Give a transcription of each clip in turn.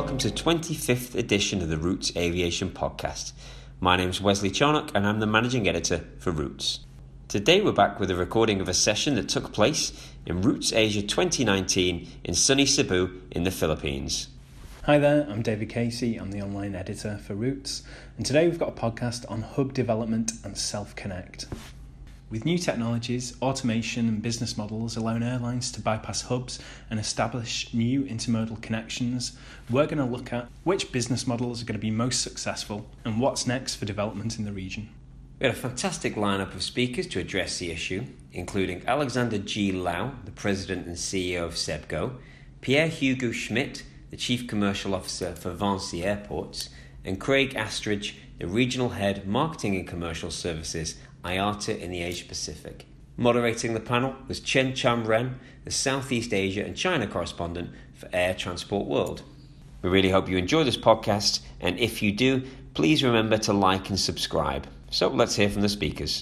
welcome to the 25th edition of the Roots Aviation Podcast. My name's Wesley Charnock and I'm the Managing Editor for Roots. Today we're back with a recording of a session that took place in Roots Asia 2019 in sunny Cebu in the Philippines. Hi there, I'm David Casey, I'm the online editor for Roots, and today we've got a podcast on hub development and self-connect. With new technologies, automation and business models allowing airlines to bypass hubs and establish new intermodal connections, we're going to look at which business models are going to be most successful and what's next for development in the region. We had a fantastic lineup of speakers to address the issue, including Alexander G. Lau, the President and CEO of SEBGO, Pierre Hugo Schmidt, the Chief Commercial Officer for Vinci Airports, and Craig Astridge, the Regional Head Marketing and Commercial Services, IATA in the Asia Pacific. Moderating the panel was Chen Cham Ren, the Southeast Asia and China correspondent for Air Transport World. We really hope you enjoy this podcast, and if you do, please remember to like and subscribe. So let's hear from the speakers.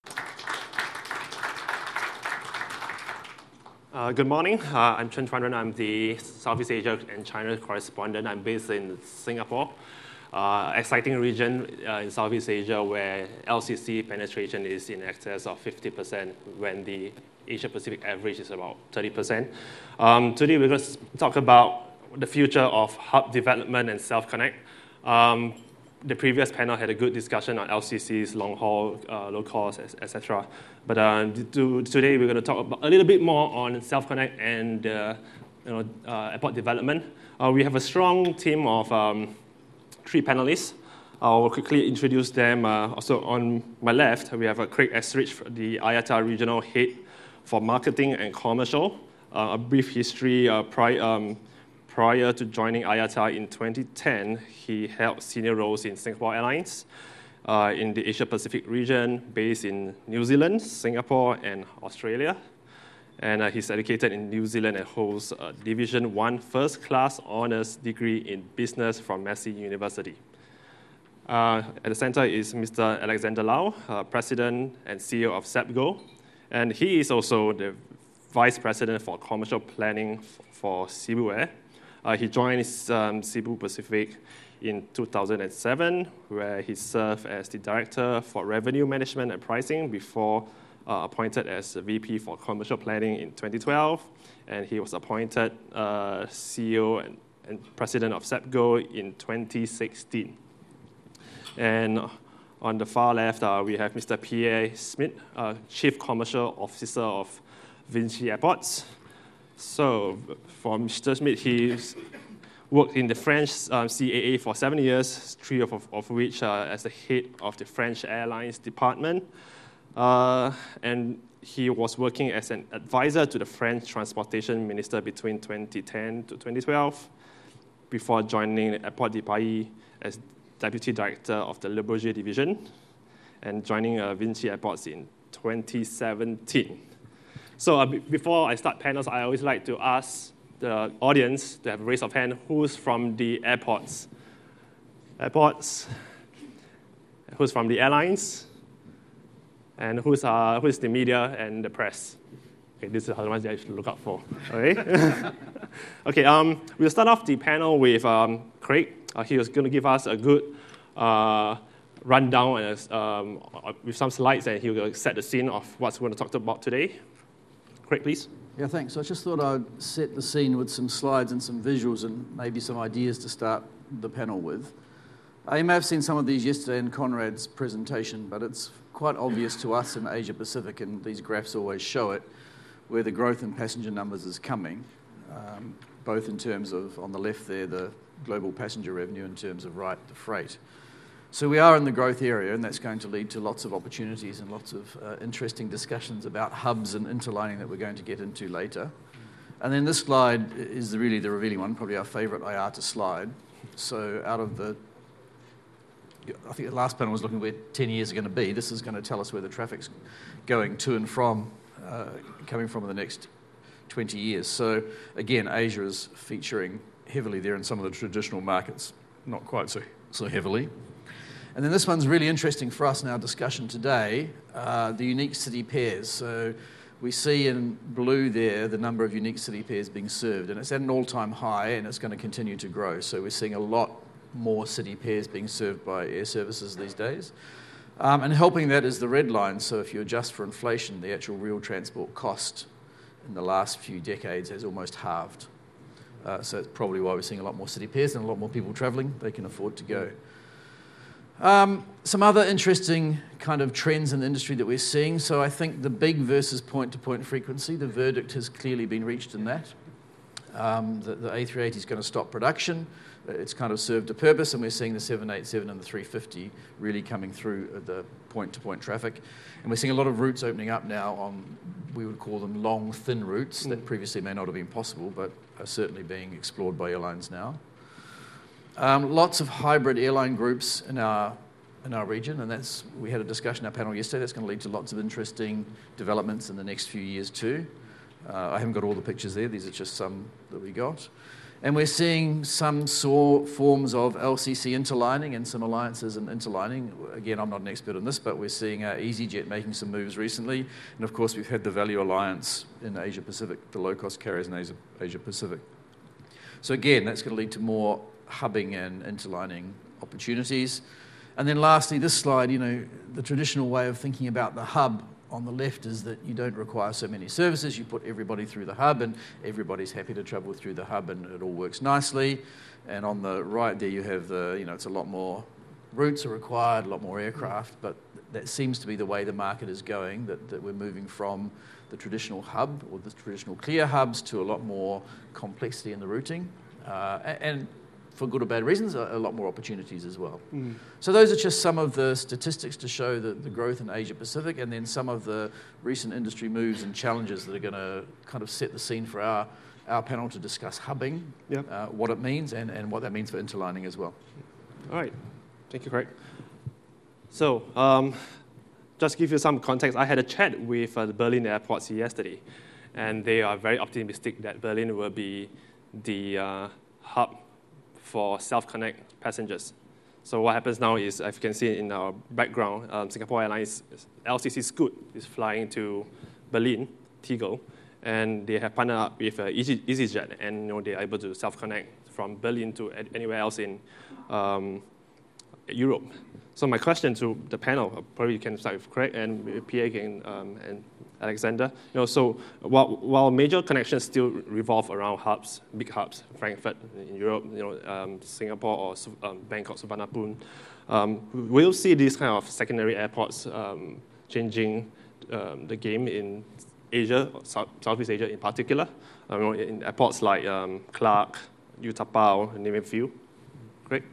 Good morning. I'm Chen Chuan Ren. I'm the Southeast Asia and China correspondent. I'm based in Singapore. Exciting region in Southeast Asia where LCC penetration is in excess of 50% when the Asia Pacific average is about 30%. Today we're going to talk about the future of hub development and self-connect. The previous panel had a good discussion on LCCs, long haul, low cost, etc. But today we're going to talk about a little bit more on self-connect and airport development. We have a strong team of 3 panelists. I'll quickly introduce them. Also on my left, we have Craig Estridge, the IATA Regional Head for Marketing and Commercial. A brief history prior to joining IATA in 2010, he held senior roles in Singapore Airlines in the Asia Pacific region, based in New Zealand, Singapore, and Australia. And he's educated in New Zealand and holds a Division 1 First Class Honours degree in Business from Massey University. At the center is Mr. Alexander Lau, President and CEO of SEBGO, and he is also the Vice President for Commercial Planning for Cebu Air. He joined Cebu Pacific in 2007, where he served as the Director for Revenue Management and Pricing before appointed as VP for Commercial Planning in 2012, and he was appointed CEO and President of SEBGO in 2016. And on the far left, we have Mr. Pierre Schmidt, Chief Commercial Officer of Vinci Airports. So for Mr. Schmidt, he's worked in the French CAA for 7 years, 3 of which as the head of the French Airlines Department. And he was working as an advisor to the French Transportation Minister between 2010 to 2012, before joining Airport de Paris as Deputy Director of the Le Bourget Division, and joining Vinci Airports in 2017. So before I start panels, I always like to ask the audience to have a raise of hand, who's from the airports? Airports? Who's from the airlines? And who's the media and the press? Okay, this is how much I should look out for. Okay. Okay. We'll start off the panel with Craig. He was going to give us a good rundown with some slides, and he'll set the scene of what we're going to talk about today. Craig, please. Yeah, thanks. So I just thought I'd set the scene with some slides and some visuals and maybe some ideas to start the panel with. You may have seen some of these yesterday in Conrad's presentation, but it's quite obvious to us in Asia Pacific, and these graphs always show it, where the growth in passenger numbers is coming, both in terms of, on the left there, the global passenger revenue, in terms of right, the freight. So we are in the growth area, and that's going to lead to lots of opportunities and lots of interesting discussions about hubs and interlining that we're going to get into later. And then this slide is really the revealing one, probably our favorite IATA slide. So out of I think the last panel was looking where 10 years are going to be. This is going to tell us where the traffic's going to and from, coming from in the next 20 years. So again, Asia is featuring heavily there in some of the traditional markets, not quite so heavily. And then this one's really interesting for us in our discussion today, the unique city pairs. So we see in blue there the number of unique city pairs being served, and it's at an all-time high, and it's going to continue to grow. So we're seeing a lot more city pairs being served by air services these days. And helping that is the red line. So if you adjust for inflation, the actual real transport cost in the last few decades has almost halved. So it's probably why we're seeing a lot more city pairs and a lot more people travelling. They can afford to go. Some other interesting kind of trends in the industry that we're seeing. So I think the big versus point-to-point frequency, the verdict has clearly been reached in that. The A380 is going to stop production. It's kind of served a purpose, and we're seeing the 787 and the 350 really coming through the point-to-point traffic. And we're seeing a lot of routes opening up now on, we would call them long, thin routes that previously may not have been possible, but are certainly being explored by airlines now. Lots of hybrid airline groups in our region, and we had a discussion in our panel yesterday. That's going to lead to lots of interesting developments in the next few years too. I haven't got all the pictures there. These are just some that we got. And we're seeing some forms of LCC interlining and some alliances in interlining. Again, I'm not an expert on this, but we're seeing EasyJet making some moves recently. And of course, we've had the Value Alliance in Asia Pacific, the low-cost carriers in Asia Pacific. So again, that's going to lead to more hubbing and interlining opportunities. And then lastly, this slide, the traditional way of thinking about the hub on the left is that you don't require so many services. You put everybody through the hub, and everybody's happy to travel through the hub, and it all works nicely. And on the right there, you have it's a lot more routes are required, a lot more aircraft, but that seems to be the way the market is going, that we're moving from the traditional hub or the traditional clear hubs to a lot more complexity in the routing. And for good or bad reasons, a lot more opportunities as well. So those are just some of the statistics to show the growth in Asia Pacific, and then some of the recent industry moves and challenges that are going to kind of set the scene for our panel to discuss hubbing, what it means, and what that means for interlining as well. All right. Thank you, Craig. So just to give you some context, I had a chat with the Berlin airports yesterday, and they are very optimistic that Berlin will be the hub for self-connect passengers. So what happens now is, as you can see in our background, Singapore Airlines LCC Scoot is flying to Berlin, Tegel, and they have partnered up with EasyJet, and they are able to self-connect from Berlin to anywhere else in Europe. So my question to the panel, probably you can start with Craig and Pierre and Alexander. So while major connections still revolve around hubs, big hubs, Frankfurt in Europe, Singapore or Bangkok, Suvarnabhumi, we'll see these kind of secondary airports changing the game in Asia, Southeast Asia in particular. In airports like Clark, Utapao, name a few. Craig?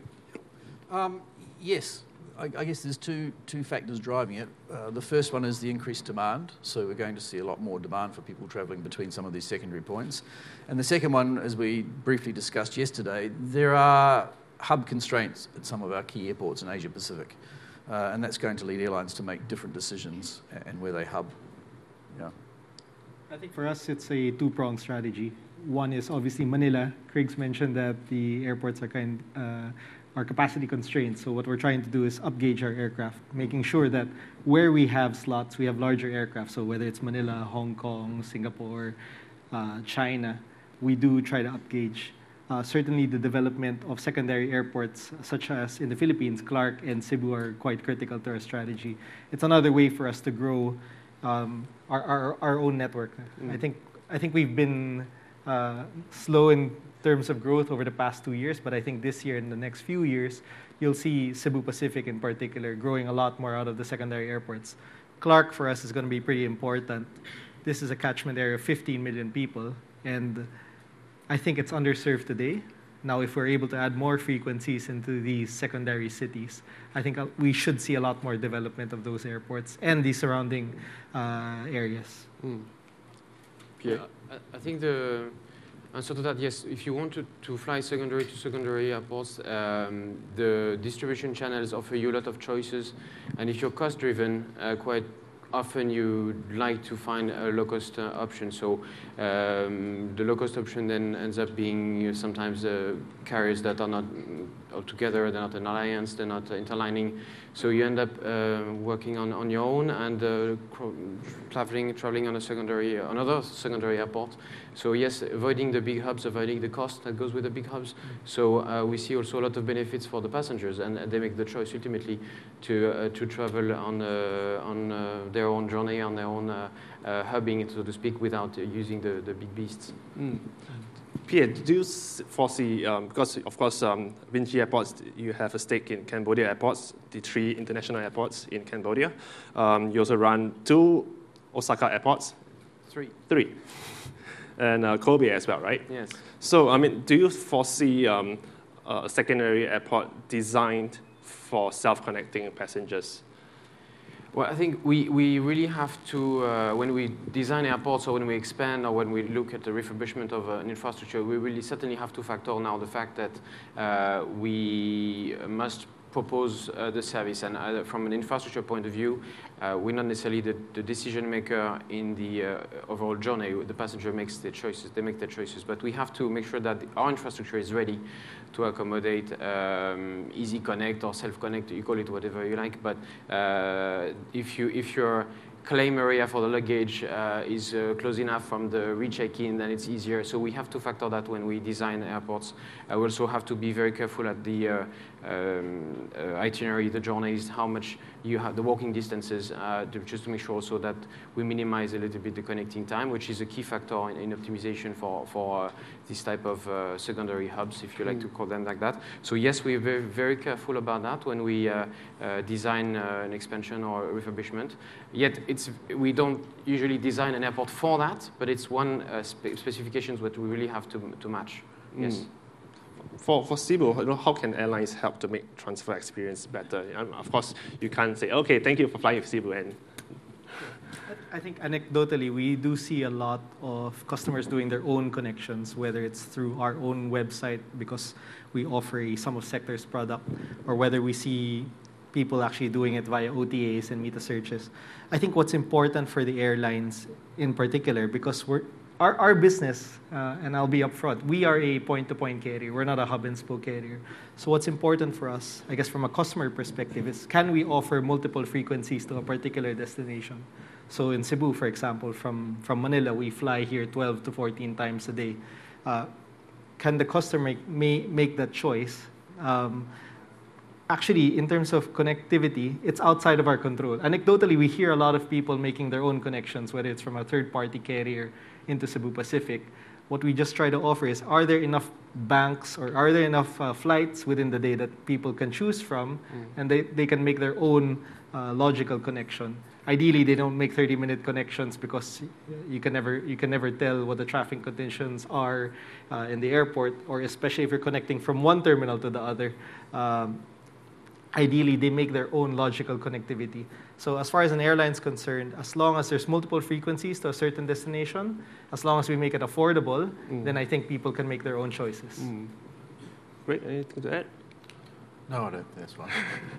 Yes. I guess there's two factors driving it. The first one is the increased demand. So we're going to see a lot more demand for people travelling between some of these secondary points. And the second one, as we briefly discussed yesterday, there are hub constraints at some of our key airports in Asia Pacific. And that's going to lead airlines to make different decisions and where they hub. Yeah. I think for us, it's a two-pronged strategy. One is obviously Manila. Craig's mentioned that the airports are capacity constraints. So what we're trying to do is upgauge our aircraft, making sure that where we have slots, we have larger aircraft. So whether it's Manila, Hong Kong, Singapore, China, we do try to upgauge. Certainly the development of secondary airports, such as in the Philippines, Clark and Cebu are quite critical to our strategy. It's another way for us to grow our own network. I think we've been slow in terms of growth over the past 2 years, but I think this year and the next few years, you'll see Cebu Pacific in particular growing a lot more out of the secondary airports. Clark for us is going to be pretty important. This is a catchment area of 15 million people, and I think it's underserved today. Now, if we're able to add more frequencies into these secondary cities, I think we should see a lot more development of those airports and the surrounding areas. Pierre? I think the answer to that, yes, if you want to fly secondary to secondary airports, the distribution channels offer you a lot of choices. And if you're cost-driven, quite often you like to find a low-cost option. So the low-cost option then ends up being sometimes carriers that are not all together. They're not an alliance. They're not interlining. So you end up working on your own and traveling on another secondary airport. So yes, avoiding the big hubs, avoiding the cost that goes with the big hubs. So we see also a lot of benefits for the passengers, and they make the choice ultimately to travel on their own journey, on their own hubbing, so to speak, without using the big beasts. Pierre, do you foresee, because of course, VINCI Airports, you have a stake in Cambodia Airports, the 3 international airports in Cambodia. You also run 2 Osaka airports. 3. And Kobe as well, right? Yes. So, I mean, do you foresee a secondary airport designed for self-connecting passengers? Well, I think we really have to, when we design airports or when we expand or when we look at the refurbishment of an infrastructure, we really certainly have to factor now the fact that we must propose the service. And from an infrastructure point of view, we're not necessarily the decision maker in the overall journey. The passenger makes their choices, they make their choices. But we have to make sure that our infrastructure is ready to accommodate easy connect or self-connect, you call it whatever you like. But if your claim area for the luggage is close enough from the recheck-in, then it's easier. So we have to factor that when we design airports. We also have to be very careful at the itinerary, the journeys, how much you have, the walking distances, just to make sure also that we minimize a little bit the connecting time, which is a key factor in optimization for this type of secondary hubs, if you like to call them like that. So yes, we're very, very careful about that when we design an expansion or a refurbishment. Yet we don't usually design an airport for that, but it's one specifications that we really have to match. Yes. For Cebu, how can airlines help to make transfer experience better? Of course, you can't say, okay, thank you for flying with Cebu. And I think anecdotally, we do see a lot of customers doing their own connections, whether it's through our own website because we offer a sum of sectors product, or whether we see people actually doing it via OTAs and meta searches. I think what's important for the airlines in particular, because our business, and I'll be upfront, we are a point-to-point carrier. We're not a hub-and-spoke carrier. So what's important for us, I guess from a customer perspective, is can we offer multiple frequencies to a particular destination? So in Cebu, for example, from Manila, we fly here 12 to 14 times a day. Can the customer make that choice? Actually, in terms of connectivity, it's outside of our control. Anecdotally, we hear a lot of people making their own connections, whether it's from a third-party carrier into Cebu Pacific. What we just try to offer is, are there enough banks or are there enough flights within the day that people can choose from, and they can make their own logical connection. Ideally, they don't make 30-minute connections because you can never tell what the traffic conditions are in the airport, or especially if you're connecting from one terminal to the other. Ideally, they make their own logical connectivity. So as far as an airline is concerned, as long as there's multiple frequencies to a certain destination, as long as we make it affordable, then I think people can make their own choices. Great. Anything to add? No, I don't. That's fine.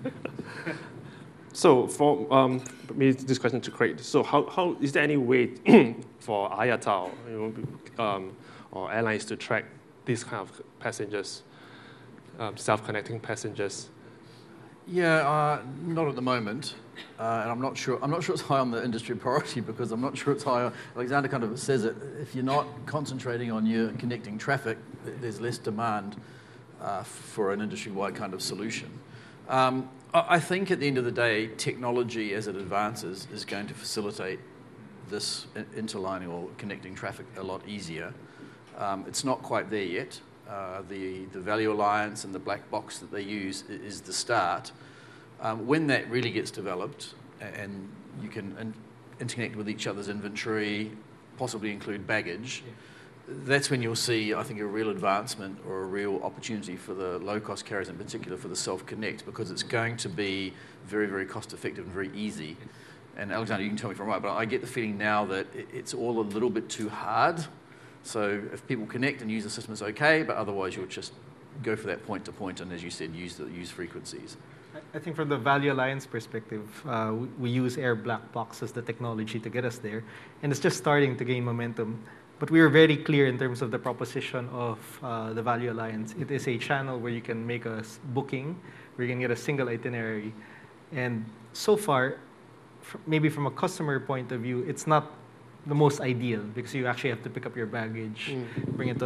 So for maybe this question to Craig. So how is there any way for IATA or airlines to track these kind of passengers, self-connecting passengers? Yeah, not at the moment, and I'm not sure it's high on the industry priority because I'm not sure it's high. Alexander kind of says it. If you're not concentrating on your connecting traffic, there's less demand for an industry-wide kind of solution. I think at the end of the day, technology as it advances is going to facilitate this interlining or connecting traffic a lot easier. It's not quite there yet. The Value Alliance and the black box that they use is the start. When that really gets developed and you can interconnect with each other's inventory, possibly include baggage, that's when you'll see, I think, a real advancement or a real opportunity for the low-cost carriers, in particular for the self-connect, because it's going to be very, very cost-effective and very easy. And Alexander, you can tell me if I'm right, but I get the feeling now that it's all a little bit too hard. So if people connect and use the system, it's okay, but otherwise you'll just go for that point-to-point and, as you said, use frequencies. I think from the Value Alliance perspective, we use Air Black Box as the technology to get us there, and it's just starting to gain momentum. But we were very clear in terms of the proposition of the Value Alliance. It is a channel where you can make a booking, where you can get a single itinerary. And so far, maybe from a customer point of view, it's not the most ideal because you actually have to pick up your baggage, bring it to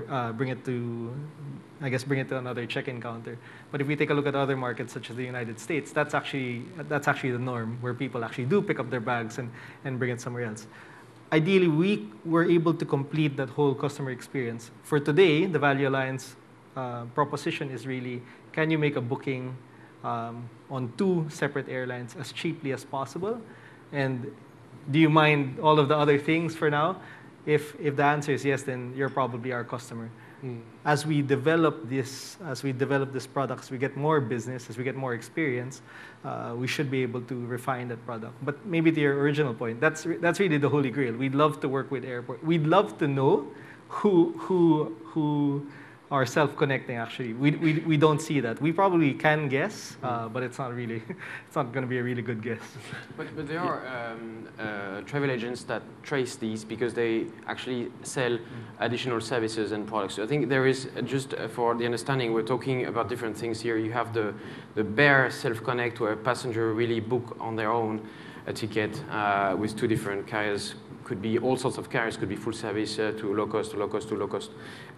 another check-in counter. But if we take a look at other markets such as the United States, that's actually the norm, where people actually do pick up their bags and bring it somewhere else. Ideally, we were able to complete that whole customer experience. For today, the Value Alliance proposition is really, can you make a booking on 2 separate airlines as cheaply as possible? And do you mind all of the other things for now? If the answer is yes, then you're probably our customer. As we develop this product, as we get more business, as we get more experience, we should be able to refine that product. But maybe to your original point, that's really the holy grail. We'd love to work with airport. We'd love to know who are self-connecting. Actually, we don't see that. We probably can guess, but it's not going to be a really good guess. But there are travel agents that trace these because they actually sell additional services and products. So I think there is, just for the understanding, we're talking about different things here. You have the bare self-connect, where a passenger really book on their own a ticket with 2 different carriers. Could be all sorts of carriers, could be full service to low cost, to low cost, to low cost.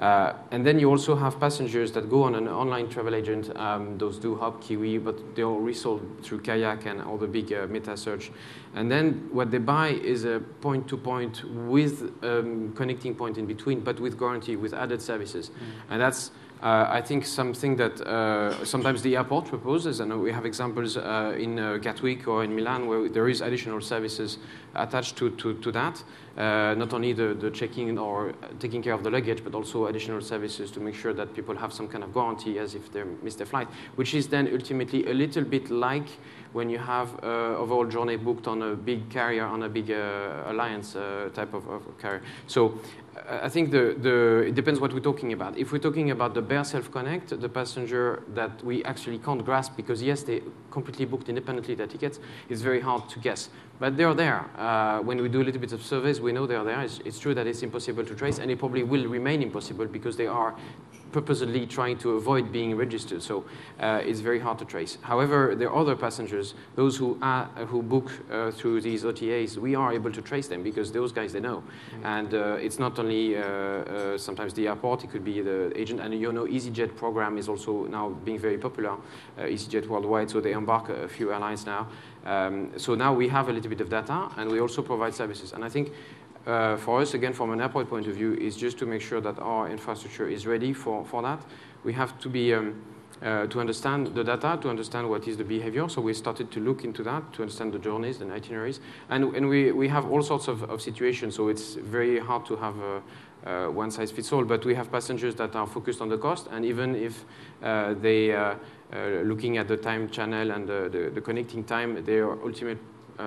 And then you also have passengers that go on an online travel agent. Those do Hop, Kiwi, but they're all resold through Kayak and all the big meta search. And then what they buy is a point-to-point with connecting point in between, but with guarantee, with added services. And that's, I think, something that sometimes the airport proposes, and we have examples in Gatwick or in Milan where there is additional services attached to that. Not only the checking or taking care of the luggage, but also additional services to make sure that people have some kind of guarantee as if they miss their flight, which is then ultimately a little bit like when you have overall journey booked on a big carrier, on a big alliance type of carrier. So I think it depends what we're talking about. If we're talking about the bare self-connect, the passenger that we actually can't grasp because, yes, they completely booked independently their tickets, it's very hard to guess. But they're there. When we do a little bit of surveys, we know they're there. It's true that it's impossible to trace, and it probably will remain impossible because they are purposely trying to avoid being registered. So it's very hard to trace. However, there are other passengers, those who book through these OTAs, we are able to trace them because those guys, they know. And it's not only sometimes the airport, it could be the agent. And you know, EasyJet program is also now being very popular, EasyJet worldwide, so they embark a few airlines now. So now we have a little bit of data, and we also provide services. And I think for us, again, from an airport point of view, is just to make sure that our infrastructure is ready for that. We have to be to understand the data, to understand what is the behavior. So we started to look into that, to understand the journeys and itineraries. And we have all sorts of situations, so it's very hard to have one size fits all. But we have passengers that are focused on the cost, and even if they looking at the time channel and the connecting time, their ultimate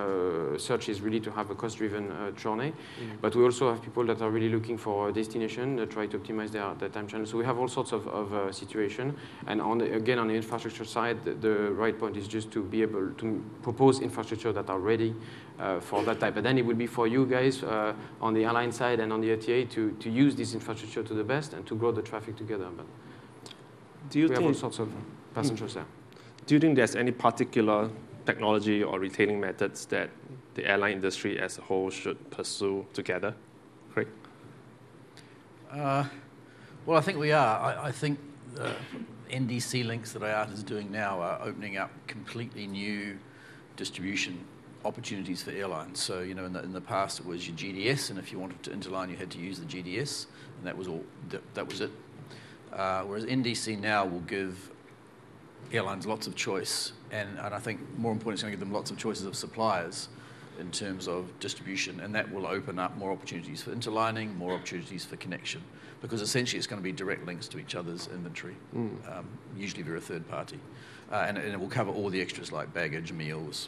search is really to have a cost-driven journey. But we also have people that are really looking for a destination, try to optimize their time channel. So we have all sorts of situations. And again, on the infrastructure side, the right point is just to be able to propose infrastructure that are ready for that type. But then it would be for you guys on the airline side and on the OTA to use this infrastructure to the best and to grow the traffic together. But we have all sorts of passengers there. Do you think there's any particular technology or retailing methods that the airline industry as a whole should pursue together? Craig? Well, I think we are. I think NDC links that IATA is doing now are opening up completely new distribution opportunities for airlines. So, you know, in the past it was your GDS, and if you wanted to interline, you had to use the GDS, and that was all. That was it. Whereas NDC now will give airlines lots of choice, and I think more important, it's going to give them lots of choices of suppliers in terms of distribution, and that will open up more opportunities for interlining, more opportunities for connection, because essentially it's going to be direct links to each other's inventory, usually via a third party, and it will cover all the extras like baggage, meals,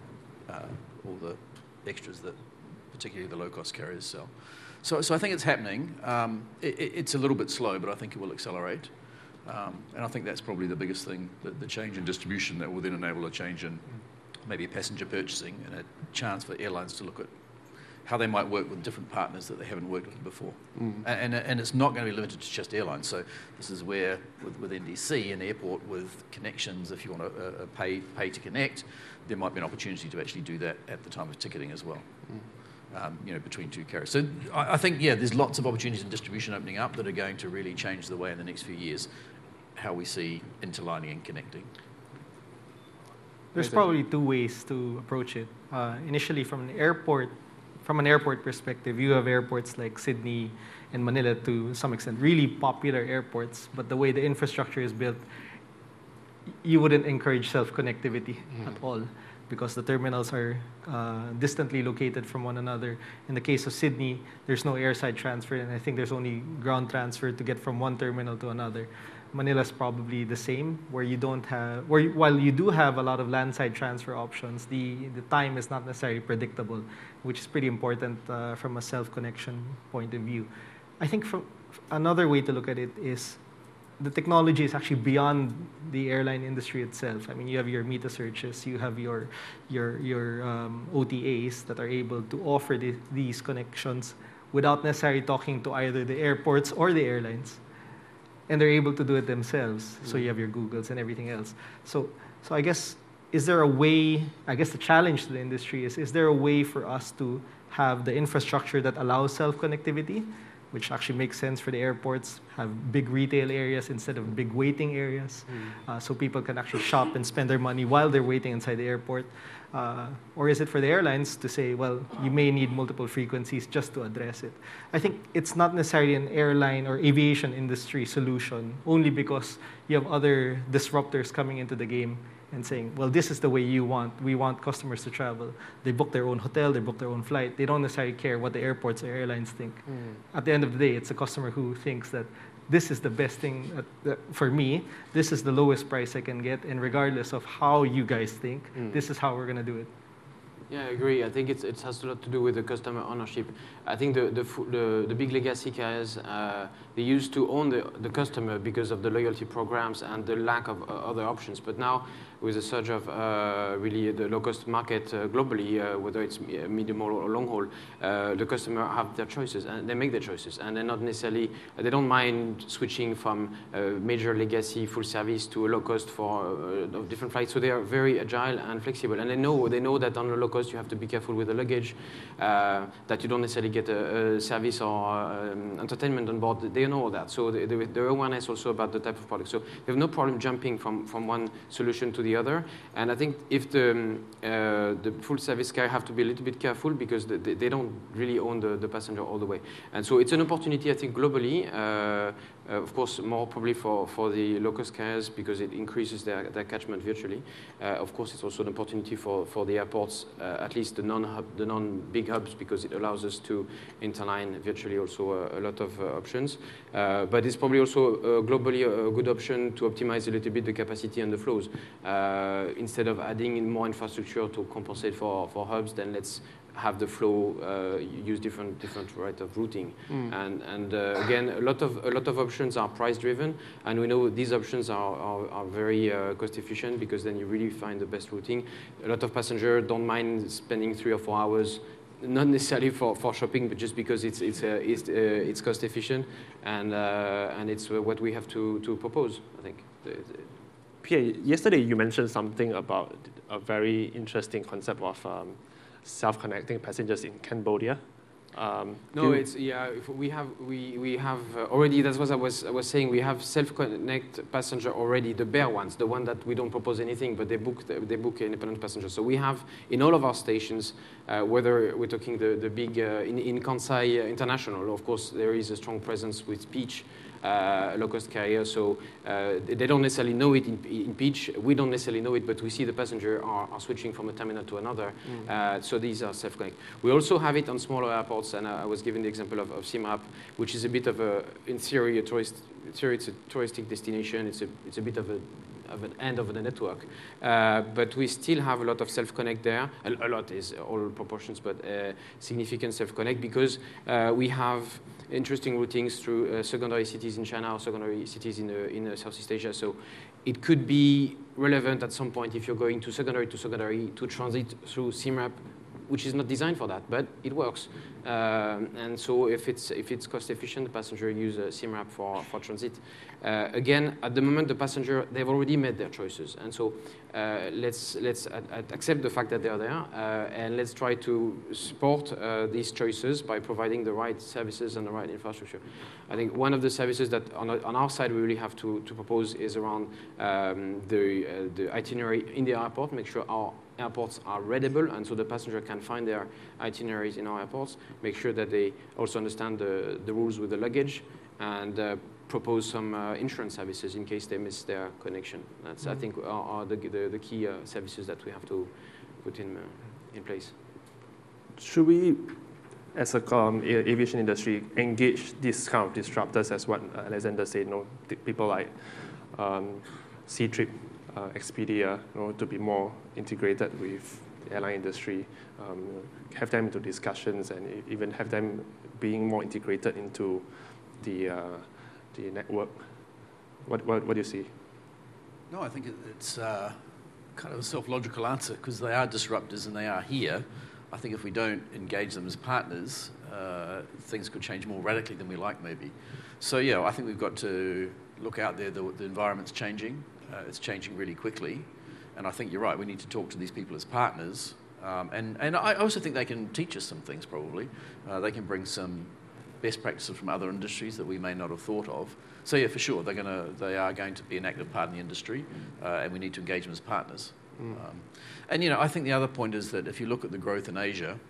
all the extras that particularly the low-cost carriers sell. So I think it's happening. It's a little bit slow, but I think it will accelerate. And I think that's probably the biggest thing, the change in distribution that will then enable a change in maybe passenger purchasing and a chance for airlines to look at how they might work with different partners that they haven't worked with before. And it's not going to be limited to just airlines. So this is where, with NDC, an airport with connections, if you want to pay to connect, there might be an opportunity to actually do that at the time of ticketing as well, between two carriers. So I think, there's lots of opportunities in distribution opening up that are going to really change the way in the next few years how we see interlining and connecting. There's probably two ways to approach it. Initially, from an airport perspective, you have airports like Sydney and Manila, to some extent, really popular airports, but the way the infrastructure is built, you wouldn't encourage self-connectivity at all, because the terminals are distantly located from one another. In the case of Sydney, there's no airside transfer, and I think there's only ground transfer to get from one terminal to another. Manila's probably the same, where you don't have, while you do have a lot of landside transfer options, the time is not necessarily predictable, which is pretty important from a self-connection point of view. I think from another way to look at it is the technology is actually beyond the airline industry itself. I mean, you have your meta searches, you have your OTAs that are able to offer these connections without necessarily talking to either the airports or the airlines. And they're able to do it themselves. So you have your Googles and everything else. So I guess, is there a way, I guess the challenge to the industry is there a way for us to have the infrastructure that allows self-connectivity, which actually makes sense for the airports, have big retail areas instead of big waiting areas, so people can actually shop and spend their money while they're waiting inside the airport? Or is it for the airlines to say, well, you may need multiple frequencies just to address it? I think it's not necessarily an airline or aviation industry solution, only because you have other disruptors coming into the game and saying, well, this is the way we want customers to travel. They book their own hotel, they book their own flight. They don't necessarily care what the airports or airlines think. At the end of the day, it's a customer who thinks that this is the best thing for me, this is the lowest price I can get, and regardless of how you guys think, this is how we're going to do it. Yeah, I agree. I think it has a lot to do with the customer ownership. I think the big legacy carriers, they used to own the customer because of the loyalty programs and the lack of other options. But now, with the surge of really the low-cost market globally, whether it's medium or long haul, the customer have their choices, and they make their choices, and they're not necessarily, they don't mind switching from major legacy full service to a low cost for of different flights. So they are very agile and flexible, and they know that on the low cost you have to be careful with the luggage, that you don't necessarily get a service or entertainment on board. They know all that, so the awareness also about the type of product. So they have no problem jumping from one solution to the other. And I think if the full service carrier have to be a little bit careful, because they don't really own the passenger all the way. And so it's an opportunity, I think, globally. Of course, more probably for the low-cost carriers, because it increases their catchment virtually. Of course, it's also an opportunity for the airports, at least the non-big hubs, because it allows us to interline virtually also a lot of options. But it's probably also globally a good option to optimize a little bit the capacity and the flows. Instead of adding in more infrastructure to compensate for hubs, then let's have the flow use different rate of routing, and again, a lot of options are price driven, and we know these options are very cost efficient, because then you really find the best routing. A lot of passengers don't mind spending 3 or 4 hours, not necessarily for shopping, but just because it's cost efficient, and it's what we have to propose, I think. Pierre, yesterday you mentioned something about a very interesting concept of self-connecting passengers in Cambodia. We have already. That's what I was saying. We have self-connect passenger already, the bare ones, the one that we don't propose anything, but they book independent passengers. So we have in all of our stations, whether we're talking the big in Kansai International, of course there is a strong presence with Peach, low-cost carrier, so they don't necessarily know it in Peach. We don't necessarily know it, but we see the passenger are switching from a terminal to another. So these are self-connect. We also have it on smaller airports, and I was giving the example of Simrap, which is a bit of in theory, it's a touristic destination. It's a bit of an end of the network, but we still have a lot of self-connect there. A lot is all proportions, but significant self-connect, because we have interesting routings through secondary cities in China or secondary cities in Southeast Asia. So it could be relevant at some point, if you're going to secondary to transit through Simrap which is not designed for that, but it works. And so if it's cost efficient, the passenger use a SIMRAP for transit. Again, at the moment, the passenger, they've already made their choices. And so let's accept the fact that they are there, and let's try to support these choices by providing the right services and the right infrastructure. I think one of the services that on our side we really have to propose is around the itinerary in the airport, make sure our airports are readable, and so the passenger can find their itineraries in our airports, make sure that they also understand the rules with the luggage, and propose some insurance services in case they miss their connection. That's, I think, are the key services that we have to put in place. Should we, as a aviation industry, engage these kind of disruptors, as what Alexander said, people like Ctrip, Expedia, to be more integrated with the airline industry, have them into discussions, and even have them being more integrated into the network. What do you see? No, I think it's kind of a self-logical answer, because they are disruptors and they are here. I think if we don't engage them as partners, things could change more radically than we like, maybe. So yeah, I think we've got to look out there. The environment's changing. It's changing really quickly. And I think you're right. We need to talk to these people as partners. And I also think they can teach us some things, probably. They can bring some best practices from other industries that we may not have thought of. So yeah, for sure, they are going to be an active part in the industry, and we need to engage them as partners. And I think the other point is that if you look at the growth in Asia,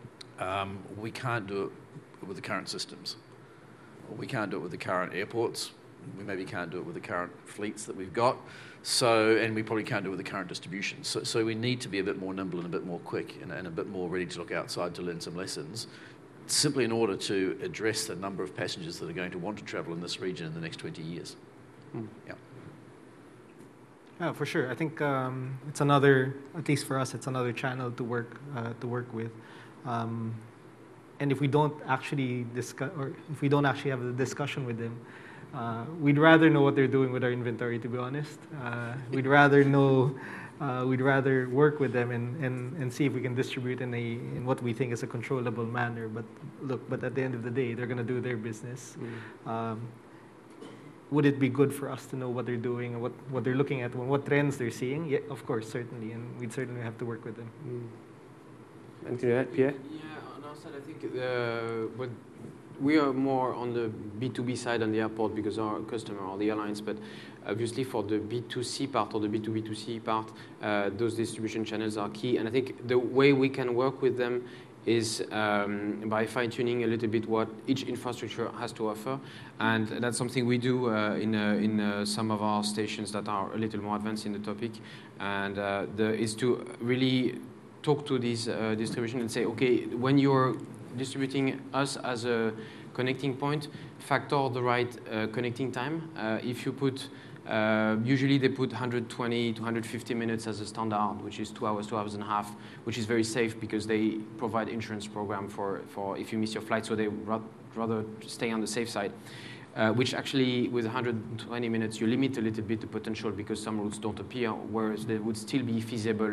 we can't do it with the current systems. We can't do it with the current airports. We maybe can't do it with the current fleets that we've got. And we probably can't do it with the current distribution. So we need to be a bit more nimble and a bit more quick and a bit more ready to look outside to learn some lessons, simply in order to address the number of passengers that are going to want to travel in this region in the next 20 years. Yeah, for sure. I think it's another, at least for us, it's another channel to work with. And if we don't actually discuss, or if we don't actually have a discussion with them, we'd rather know what they're doing with our inventory, to be honest. We'd rather know, we'd rather work with them and see if we can distribute in what we think is a controllable manner. But at the end of the day, they're going to do their business. Would it be good for us to know what they're doing and what they're looking at, what trends they're seeing? Yeah, of course, certainly, and we'd certainly have to work with them. And can you add, Pierre? Yeah, on our side, I think we are more on the B2B side on the airport because our customer are the airlines, but obviously for the B2C part or the B2B2C part, those distribution channels are key. And I think the way we can work with them is by fine-tuning a little bit what each infrastructure has to offer. And that's something we do in some of our stations that are a little more advanced in the topic. And is to really talk to these distribution and say, okay, when you're distributing us as a connecting point, factor the right connecting time. If you put, usually they put 120 to 150 minutes as a standard, which is 2 hours, 2 hours and a half, which is very safe because they provide insurance program for if you miss your flight, so they rather stay on the safe side. Which actually, with 120 minutes, you limit a little bit the potential because some routes don't appear, whereas they would still be feasible,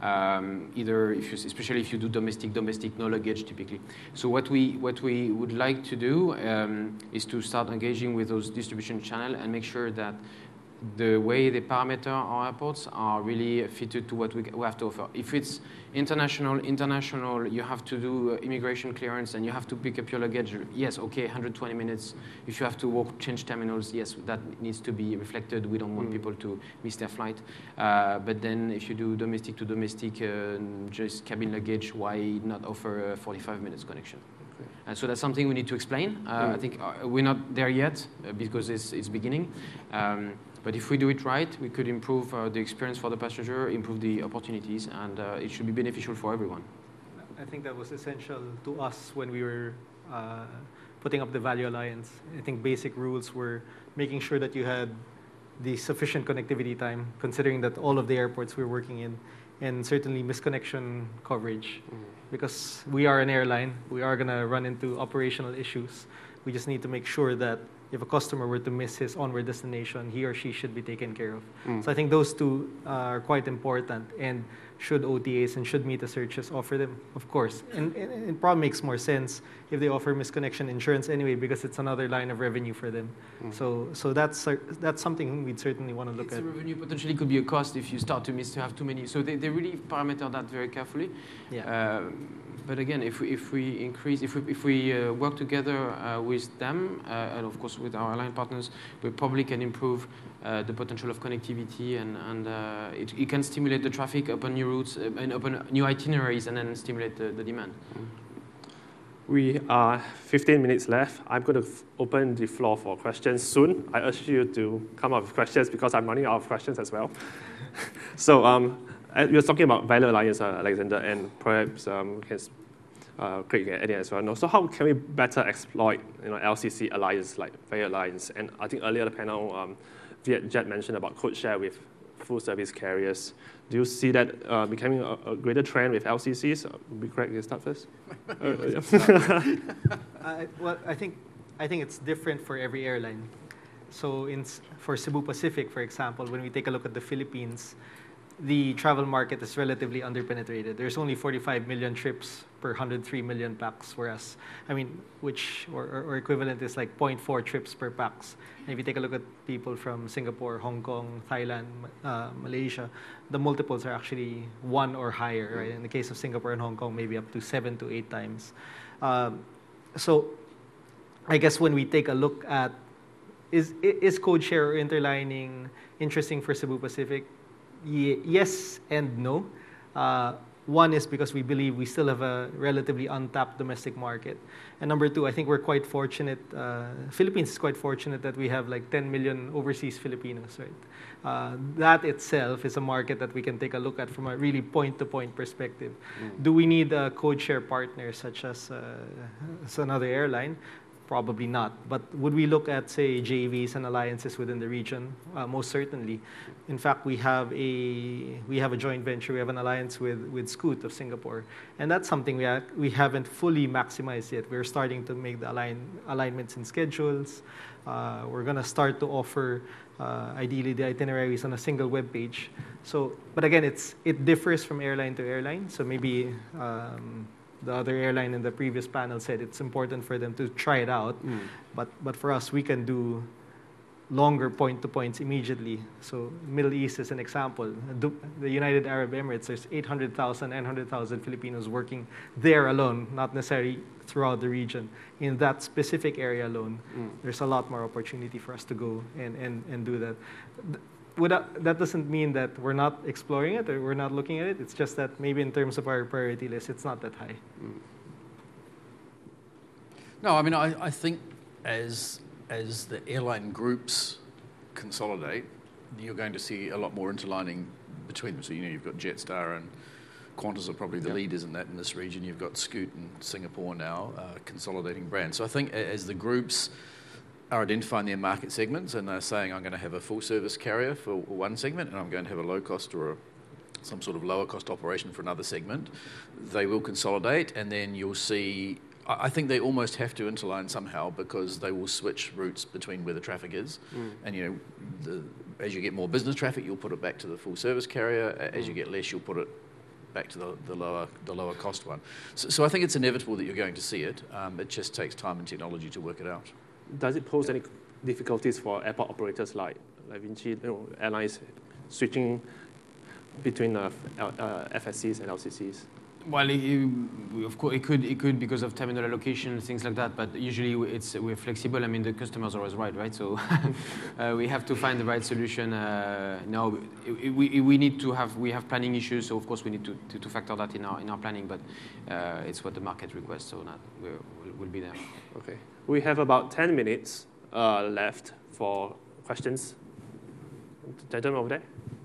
either especially if you do domestic, no luggage typically. So what we would like to do is to start engaging with those distribution channels and make sure that the way they parameter our airports are really fitted to what we have to offer. If it's international, you have to do immigration clearance and you have to pick up your luggage. Yes, okay, 120 minutes. If you have to change terminals, yes, that needs to be reflected. We don't want people to miss their flight. But then if you do domestic to domestic, just cabin luggage, why not offer a 45 minutes connection? And so that's something we need to explain. I think we're not there yet because it's beginning. But if we do it right, we could improve the experience for the passenger, improve the opportunities, and it should be beneficial for everyone. I think that was essential to us when we were putting up the Value Alliance. I think basic rules were making sure that you had the sufficient connectivity time, considering that all of the airports we're working in, and certainly misconnection coverage. Because we are an airline, we are going to run into operational issues. We just need to make sure that if a customer were to miss his onward destination, he or she should be taken care of. So I think those two are quite important. And should OTAs and should Meta searches offer them? Of course. And it probably makes more sense if they offer misconnection insurance anyway, because it's another line of revenue for them. So that's something we'd certainly want to look at. The revenue potentially could be a cost if you start to have too many. So they really parameter that very carefully. Yeah. But again, if we work together with them, and of course with our airline partners, we probably can improve the potential of connectivity, and it can stimulate the traffic, open new routes, and open new itineraries, and then stimulate the demand. We are 15 minutes left. I'm going to open the floor for questions soon. I urge you to come up with questions because I'm running out of questions as well. So you're talking about Value Alliance, Alexander, and perhaps Craig can add in as well. No, so how can we better exploit LCC alliance like Value Alliance? And I think earlier the panel, Vietjet mentioned about code share with full service carriers. Do you see that becoming a greater trend with LCCs? Craig, you start first. Well, I think it's different for every airline. So for Cebu Pacific, for example, when we take a look at the Philippines, the travel market is relatively underpenetrated. There's only 45 million trips per 103 million pax, whereas, or equivalent is like 0.4 trips per pax. And if you take a look at people from Singapore, Hong Kong, Thailand, Malaysia, the multiples are actually 1 or higher, right? In the case of Singapore and Hong Kong, maybe up to 7 to 8 times. So I guess when we take a look at, is code share or interlining interesting for Cebu Pacific? Yes and no. One is because we believe we still have a relatively untapped domestic market. And number two, I think we're quite fortunate, Philippines is quite fortunate that we have like 10 million overseas Filipinos, right? That itself is a market that we can take a look at from a really point-to-point perspective. Do we need a code share partner such as another airline? Probably not. But would we look at, say, JVs and alliances within the region? Most certainly. In fact, we have a joint venture. We have an alliance with Scoot of Singapore, and that's something we haven't fully maximized yet. We're starting to make the alignments in schedules. We're going to start to offer, ideally, the itineraries on a single web page. So, but again, it differs from airline to airline. So maybe. The other airline in the previous panel said it's important for them to try it out, but for us, we can do longer point-to-points immediately. So Middle East is an example. The United Arab Emirates, there's 800,000, 900,000 Filipinos working there alone, not necessarily throughout the region. In that specific area alone, there's a lot more opportunity for us to go and do that. That doesn't mean that we're not exploring it or we're not looking at it. It's just that maybe in terms of our priority list, it's not that high. No, I mean, I think as the airline groups consolidate, you're going to see a lot more interlining between them. So, you've got Jetstar and Qantas are probably the leaders in this region. You've got Scoot in Singapore now consolidating brands. So I think as the groups are identifying their market segments and they're saying, I'm going to have a full service carrier for one segment and I'm going to have a low cost or some sort of lower cost operation for another segment, they will consolidate, and then you'll see, I think they almost have to interline somehow because they will switch routes between where the traffic is. And as you get more business traffic, you'll put it back to the full service carrier. As you get less, you'll put it back to the lower cost one. So I think it's inevitable that you're going to see it. It just takes time and technology to work it out. Does it pose any difficulties for airport operators like Vinci, airlines switching between FSCs and LCCs? Well, of course, it could because of terminal allocation, things like that. But usually, we're flexible. I mean, the customer's always right? So we have to find the right solution. No, we have planning issues. So of course, we need to factor that in our planning. But it's what the market requests. So we'll be there. Okay. We have about 10 minutes left for questions. Gentleman over there.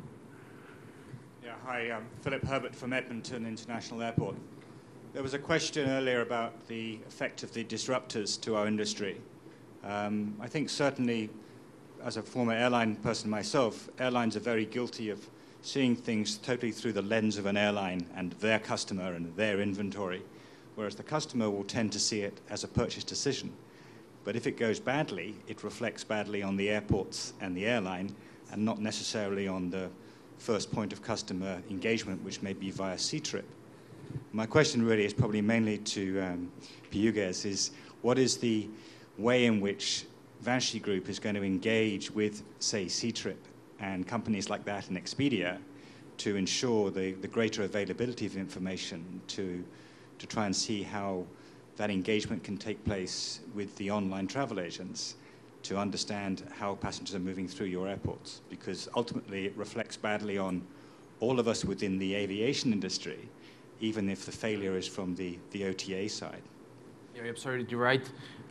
Hi, I'm Philip Herbert from Edmonton International Airport. There was a question earlier about the effect of the disruptors to our industry. I think certainly, as a former airline person myself, airlines are very guilty of seeing things totally through the lens of an airline and their customer and their inventory, whereas the customer will tend to see it as a purchase decision. But if it goes badly, it reflects badly on the airports and the airline and not necessarily on the first point of customer engagement, which may be via Ctrip. My question really is probably mainly to Piyush, is what is the way in which Vanshi Group is going to engage with, say, Ctrip and companies like that and Expedia to ensure the greater availability of information to try and see how that engagement can take place with the online travel agents to understand how passengers are moving through your airports, because ultimately it reflects badly on all of us within the aviation industry, even if the failure is from the OTA side. You're absolutely right.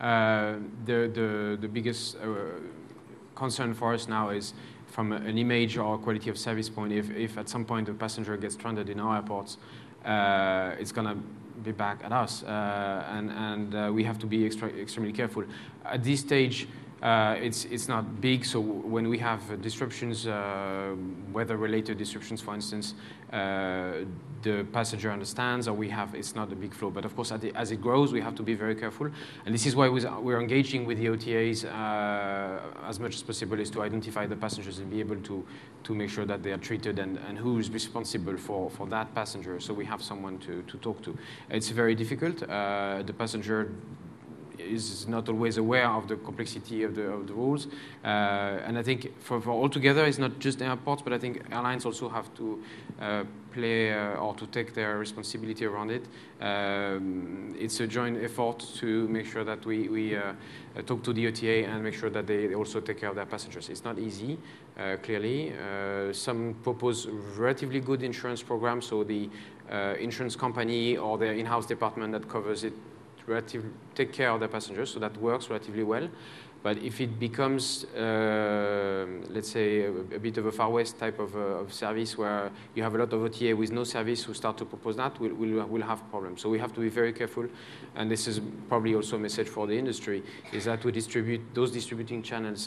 The biggest concern for us now is from an image or quality of service point. If at some point a passenger gets stranded in our airports, it's going to be back at us, and we have to be extremely careful. At this stage, it's not big, so when we have disruptions, weather-related disruptions, for instance, the passenger understands, or it's not a big flow. But of course, as it grows, we have to be very careful, and this is why we're engaging with the OTAs as much as possible, is to identify the passengers and be able to make sure that they are treated and who is responsible for that passenger, so we have someone to talk to. It's very difficult. The passenger is not always aware of the complexity of the rules, and I think for altogether, it's not just airports, but I think airlines also have to play or to take their responsibility around it. It's a joint effort to make sure that we talk to the OTA and make sure that they also take care of their passengers. It's not easy, clearly. Some propose relatively good insurance programs, so the insurance company or their in-house department that covers it take care of their passengers, so that works relatively well. But if it becomes, let's say, a bit of a Far West type of service where you have a lot of OTA with no service who start to propose that, we'll have problems. So we have to be very careful, and this is probably also a message for the industry, is that we distribute those distribution channels.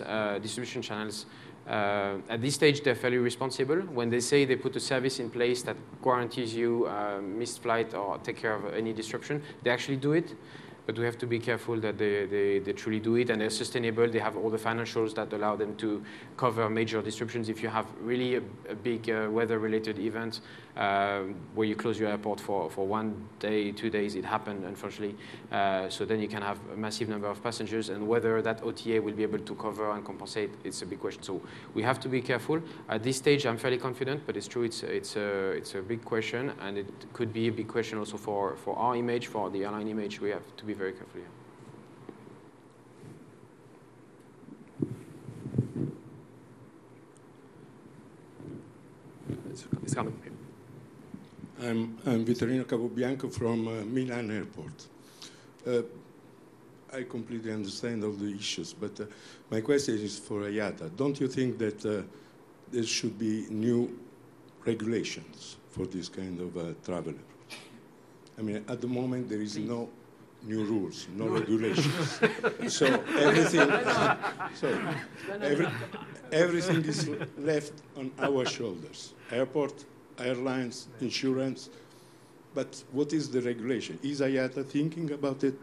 At this stage, they're fairly responsible. When they say they put a service in place that guarantees you missed flight or take care of any disruption, they actually do it. But we have to be careful that they truly do it, and they're sustainable. They have all the financials that allow them to cover major disruptions. If you have really a big weather-related event where you close your airport for 1 day, 2 days, it happened, unfortunately. So then you can have a massive number of passengers, and whether that OTA will be able to cover and compensate, it's a big question. So we have to be careful. At this stage, I'm fairly confident, but it's true, it's a big question, and it could be a big question also for our image, for the airline image. We have to be very careful here. It's coming. I'm Vittorino Capobianco from Milan Airport. I completely understand all the issues, but my question is for IATA. Don't you think that there should be new regulations for this kind of traveler? I mean, at the moment, there is no new rules, no regulations. So everything is left on our shoulders. Airport, airlines, insurance. But what is the regulation? Is IATA thinking about it?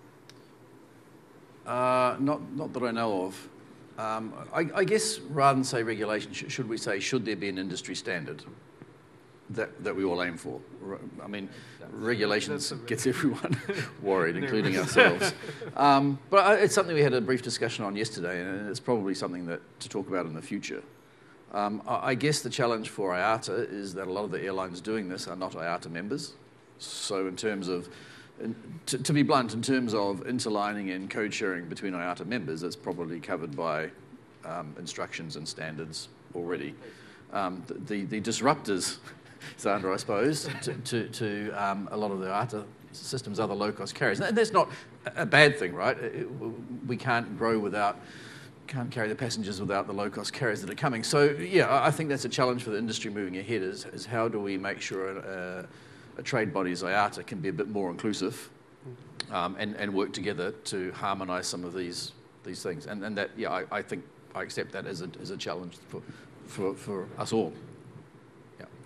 Not that I know of. I guess rather than say regulation, should we say, should there be an industry standard that we all aim for? I mean, regulations gets everyone worried, including ourselves. But it's something we had a brief discussion on yesterday, and it's probably something to talk about in the future. I guess the challenge for IATA is that a lot of the airlines doing this are not IATA members. So in terms of, to be blunt, in terms of interlining and code sharing between IATA members, it's probably covered by instructions and standards already. The disruptors, Sandra, I suppose, to a lot of the IATA systems are the low-cost carriers. And that's not a bad thing, right? We can't carry the passengers without the low-cost carriers that are coming. So, yeah, I think that's a challenge for the industry moving ahead, is how do we make sure a trade body as IATA can be a bit more inclusive and work together to harmonise some of these things. And that, yeah, I think I accept that as a challenge for us all.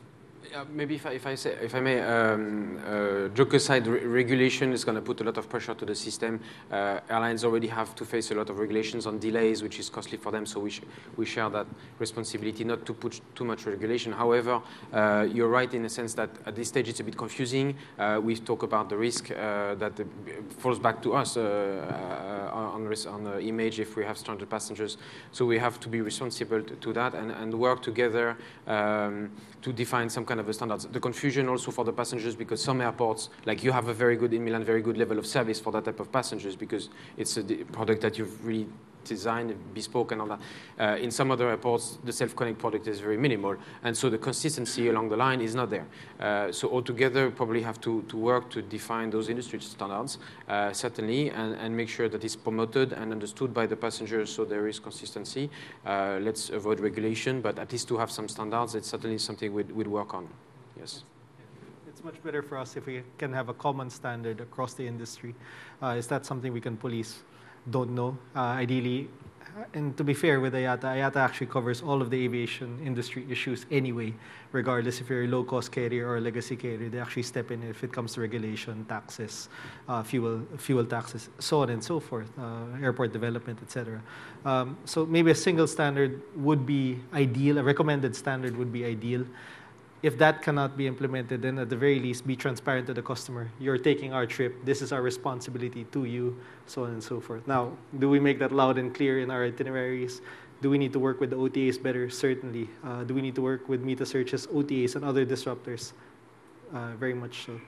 Maybe if I may, joke aside, regulation is going to put a lot of pressure to the system. Airlines already have to face a lot of regulations on delays, which is costly for them. So we share that responsibility, not to put too much regulation. However, you're right in the sense that at this stage it's a bit confusing. We talk about the risk that falls back to us on the image if we have stranded passengers. So we have to be responsible to that and work together to define some kind of a standards. The confusion also for the passengers, because some airports, like you have a very good, in Milan, very good level of service for that type of passengers because it's a product that you've really designed, bespoke and all that. In some other airports, the self-connect product is very minimal, and so the consistency along the line is not there. So altogether, probably have to work to define those industry standards, certainly, and make sure that it's promoted and understood by the passengers so there is consistency. Let's avoid regulation, but at least to have some standards, it's certainly something we'd work on. Yes. It's much better for us if we can have a common standard across the industry. Is that something we can police? Don't know. Ideally, and to be fair with IATA actually covers all of the aviation industry issues anyway, regardless if you're a low-cost carrier or a legacy carrier. They actually step in if it comes to regulation, taxes, fuel taxes, so on and so forth, airport development, etc. So maybe a single standard would be ideal. A recommended standard would be ideal. If that cannot be implemented, then at the very least, be transparent to the customer. You're taking our trip. This is our responsibility to you, so on and so forth. Now, do we make that loud and clear in our itineraries? Do we need to work with the OTAs better? Certainly. Do we need to work with Meta Searches, OTAs, and other disruptors? Very much so.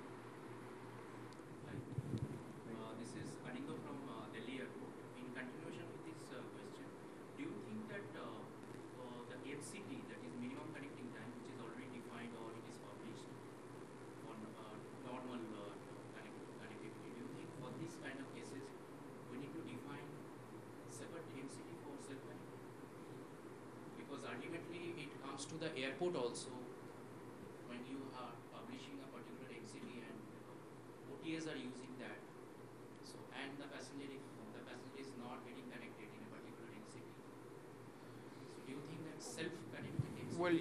This is Anika from Delhi Airport. In continuation with this question, do you think that the MCT, that is minimum connecting time, which is already defined or it is published on normal connectivity, do you think for these kind of cases we need to define separate MCT for self-connect? Because ultimately it comes to the airport also when you are publishing a particular MCT and OTAs are using that. So and the passenger is not getting connected in a particular MCT. So do you think that self-connected MCT? Well,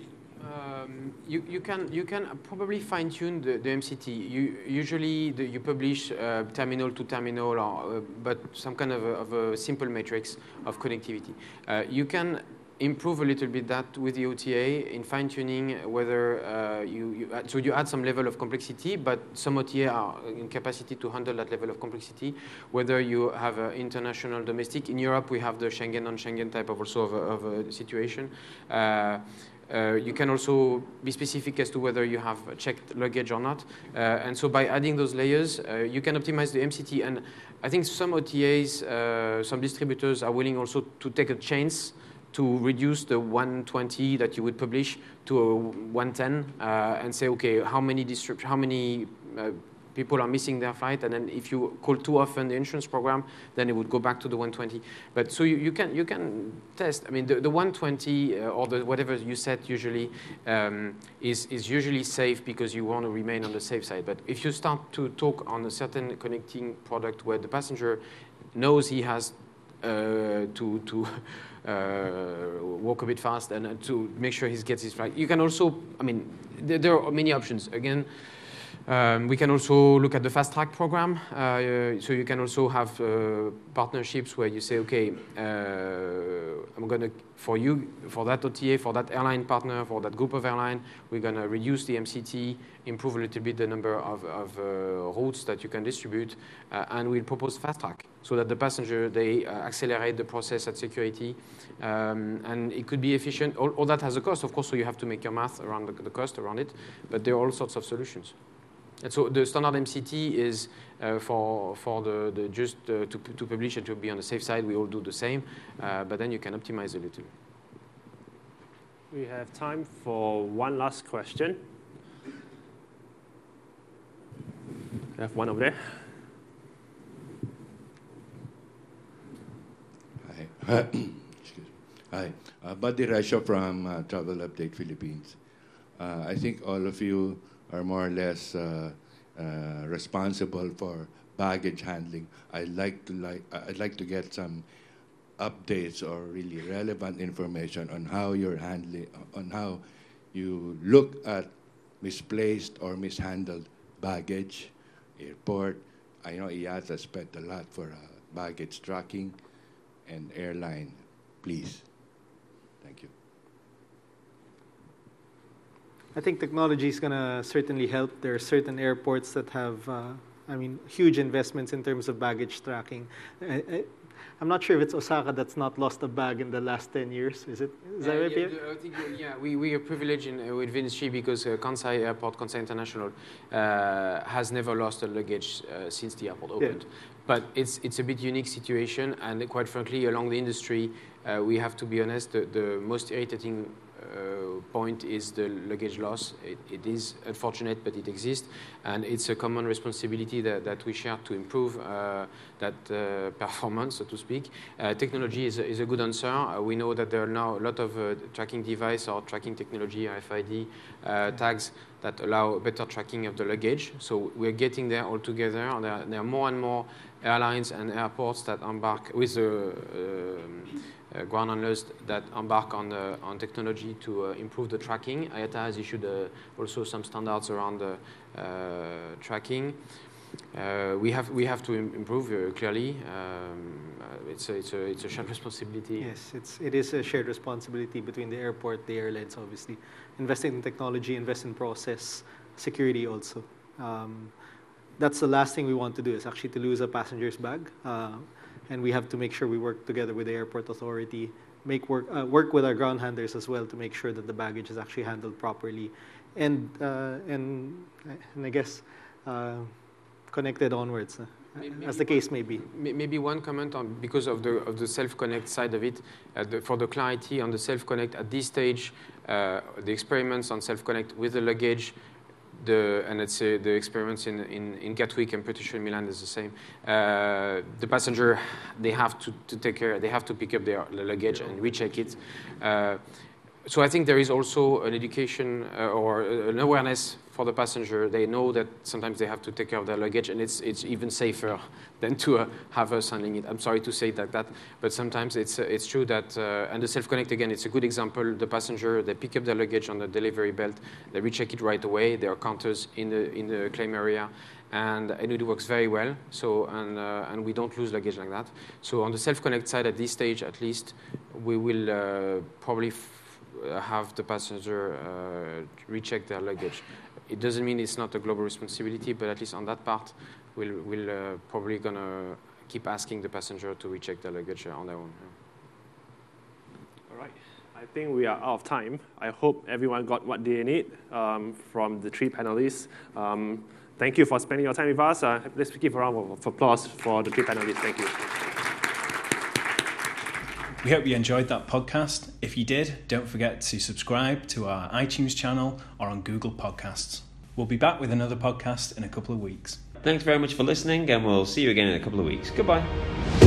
you can probably fine-tune the MCT. Usually you publish terminal to terminal, but some kind of a simple matrix of connectivity. You can improve a little bit that with the OTA in fine-tuning whether so you add some level of complexity, but some OTA are in capacity to handle that level of complexity, whether you have international, domestic. In Europe, we have the Schengen, non-Schengen type of a situation. You can also be specific as to whether you have checked luggage or not. And so by adding those layers, you can optimize the MCT. And I think some OTAs, some distributors are willing also to take a chance to reduce the 120 that you would publish to a 110 and say, okay, how many people are missing their flight, and then if you call too often the insurance program, then it would go back to the 120. But so you can test. I mean, the 120 or the whatever you set usually is usually safe because you want to remain on the safe side. But if you start to talk on a certain connecting product where the passenger knows he has to walk a bit fast and to make sure he gets his flight, you can also. I mean, there are many options. Again. We can also look at the fast track program. So you can also have partnerships where you say, okay, I'm going to, for that OTA, for that airline partner, for that group of airline, we're going to reduce the MCT, improve a little bit the number of routes that you can distribute, and we'll propose fast track so that the passenger, they accelerate the process at security, and it could be efficient. All that has a cost, of course, so you have to make your math around the cost around it, but there are all sorts of solutions. And so the standard MCT is for the just to publish and to be on the safe side. We all do the same, but then you can optimize a little. We have time for one last question. I have one over there. Hi. Excuse me. Hi. Buddy Rasha from Travel Update Philippines. I think all of you are more or less responsible for baggage handling. I'd like to get some updates or really relevant information on how you're handling, on how you look at misplaced or mishandled baggage, airport. I know IATA spent a lot for baggage tracking, and airline, please. Thank you. I think technology is going to certainly help. There are certain airports that have, huge investments in terms of baggage tracking. I'm not sure if it's Osaka that's not lost a bag in the last 10 years. Is that right, Pierre? I think, we are privileged with Vinci because Kansai Airport, Kansai International, has never lost a luggage since the airport opened. Yeah. But it's a bit unique situation, and quite frankly, along the industry, we have to be honest, the most irritating point is the luggage loss. It is unfortunate, but it exists, and it's a common responsibility that we share to improve that performance, so to speak. Technology is a good answer. We know that there are now a lot of tracking device or tracking technology, RFID tags that allow better tracking of the luggage. So we're getting there all together. There are more and more airlines and airports that embark with ground handlers that embark on technology to improve the tracking. IATA has issued also some standards around the tracking. We have to improve clearly. It's a shared responsibility. Yes, it is a shared responsibility between the airport, the airlines, obviously. Investing in technology, invest in process, security also. That's the last thing we want to do, is actually to lose a passenger's bag. And we have to make sure we work together with the airport authority, work with our ground handlers as well to make sure that the baggage is actually handled properly, and I guess connected onwards, as the case may be. Maybe one comment on, because of the self-connect side of it, for the clarity on the self-connect at this stage, the experiments on self-connect with the luggage. And let's say the experiments in Gatwick and British in Milan is the same. The passenger, they have to take care. They have to pick up their luggage and recheck it. So I think there is also an education or an awareness for the passenger. They know that sometimes they have to take care of their luggage, and it's even safer than to have us handling it. I'm sorry to say that, but sometimes it's true that, and the self-connect, again, it's a good example. The passenger, they pick up their luggage on the delivery belt, they recheck it right away. There are counters in the claim area, and it works very well. So, and we don't lose luggage like that. So on the self-connect side, at this stage at least, we will probably have the passenger recheck their luggage. It doesn't mean it's not a global responsibility, but at least on that part, we'll probably gonna keep asking the passenger to recheck their luggage on their own. All right. I think we are out of time. I hope everyone got what they need from the three panelists. Thank you for spending your time with us. Let's give a round of applause for the three panelists. Thank you. We hope you enjoyed that podcast. If you did, don't forget to subscribe to our iTunes channel or on Google Podcasts. We'll be back with another podcast in a couple of weeks. Thanks very much for listening, and we'll see you again in a couple of weeks. Goodbye.